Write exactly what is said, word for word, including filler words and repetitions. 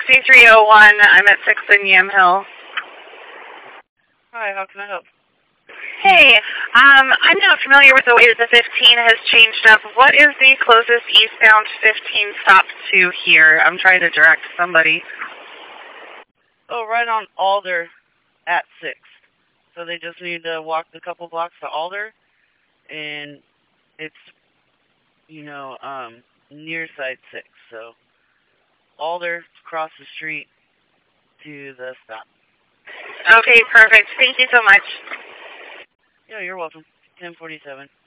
sixty-three oh one. I'm at sixth and Yamhill. Hi, how can I help? Hey, um, I'm not familiar with the way that the fifteen has changed up. What is the closest eastbound fifteen stop to here? I'm trying to direct somebody. Oh, right on Alder at six. So they just need to walk a couple blocks to Alder, and it's, you know, um, near side six. So Alder, across the street to the stop. Okay, perfect. Thank you so much. Yeah, you're welcome. ten forty-seven.